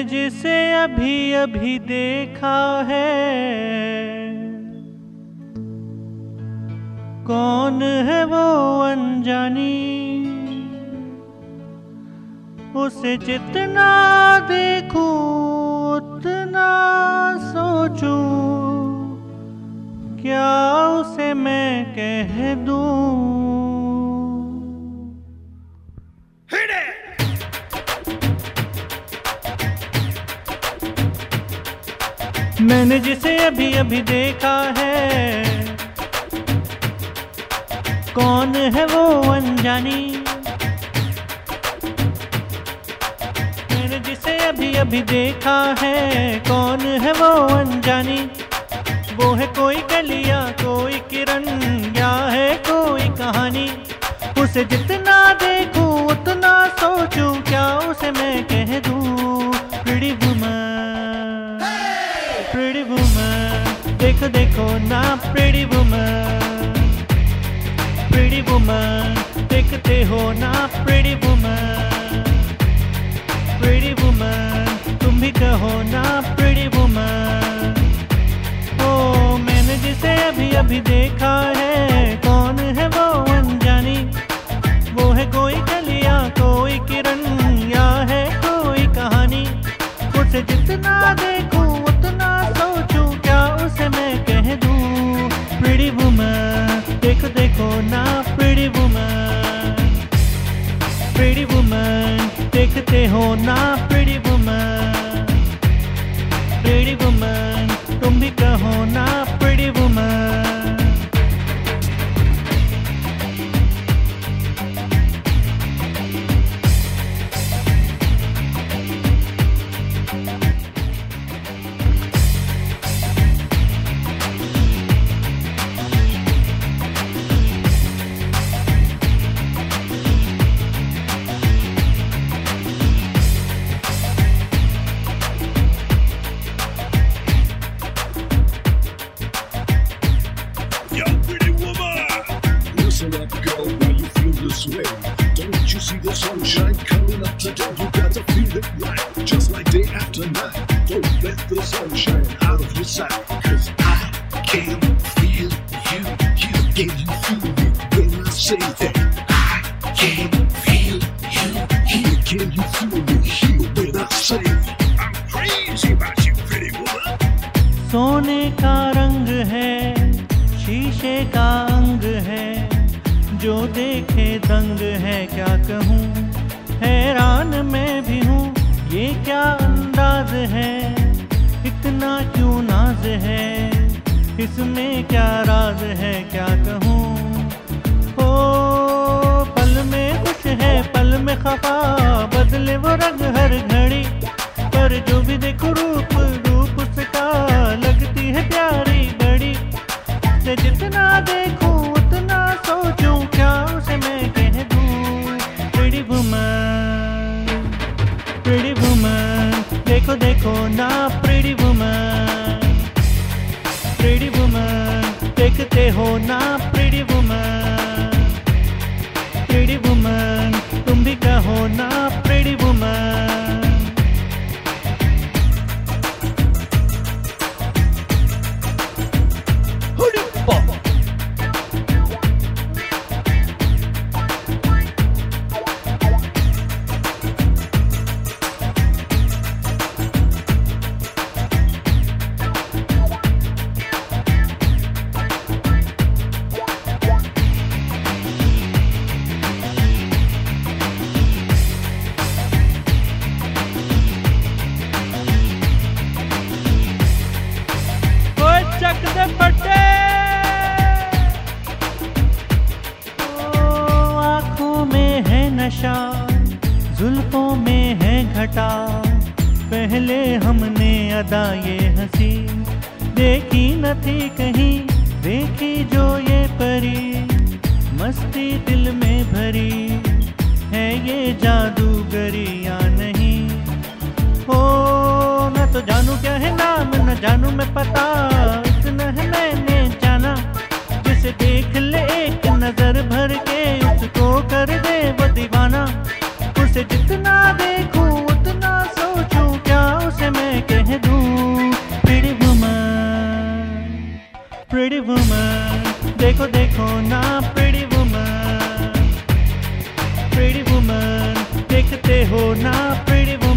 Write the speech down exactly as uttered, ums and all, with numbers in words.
जिसे अभी अभी देखा है, कौन है वो अनजानी, उसे जितना देखूं उतना सोचूं, क्या उसे मैं कह दूं। मैंने जिसे अभी अभी देखा है, कौन है वो अनजानी, मैंने जिसे अभी अभी देखा है, कौन है वो अनजानी। वो है कोई कलिया, कोई किरण, या है कोई कहानी। उसे जितना देखूं उतना सोचूं, क्या उसे मैं कह दूं। प्रिटी वुमन, प्रिटी वुमन, देखो देखो ना प्रिटी वुमन, प्रिटी वुमन, देखते हो ना प्रिटी वुमन, प्रिटी वुमन, तुम भी कहो ना प्रिटी वुमन। ओ मैंने जिसे अभी अभी देखा है, कौन है वो अनजानी। वो है कोई कलिया, कोई किरण, या है कोई कहानी। उसे जितना देखूं उतना सोचूं, क्या उसे मैं कह दूं। प्रिटी वुमन, देखो देखो ना प्रिटी वुमन, प्रिटी वुमन, देखते हो ना प्रिटी वुमन, प्रिटी वुमन, तुम भी कहो ना pretty woman. Don't you see the sunshine coming up today? You gotta feel it right, just like day after night. Don't let the sunshine out of your sight, cause I can feel you. You can you feel me when I say that? I can feel you. Here can you feel me here when I say I'm crazy about you, pretty woman. सोने का रंग है, शीशे का अंग है, जो देखे दंग है। क्या कहूँ, हैरान मैं भी हूँ, ये क्या अंदाज है, इतना क्यों नाज है, इसमें क्या राज है। क्या कहूँ, ओ पल में खुश है, पल में खफा, बदले वो रंग हर घड़ी। पर जो भी देखो रूप रूप उसका, लगती है प्यारी बड़ी। से जितना देखूं उतना सोचूं, क्या उसे मैं कह दूं। प्रिटी वुमन, प्रिटी वुमन, देखो देखो ना प्रिटी वुमन, प्रिटी वुमन, देखते हो ना प्रिटी वुमन, प्रिटी वुमन, तुम भी कहो ना प्रिटी वुमन। आँखों में है नशा, जुल्फों में है घटा। पहले हमने अदा ये हंसी देखी न थी कहीं, देखी जो ये परी, मस्ती दिल में भरी है। ये जादूगरी या नहीं, हो मैं तो जानू क्या है नाम, न जानू मैं पता, इतना है मैंने जाना। जिसे देख ले एक नजर भर के, उसको कर दे वो दीवाना। उसे जितना देखूं उतना सोचूं, क्या प्रिटी वुमन, देखो देखो ना प्रिटी वुमन, प्रिटी वुमन, देखते हो ना प्रिटी वुमन।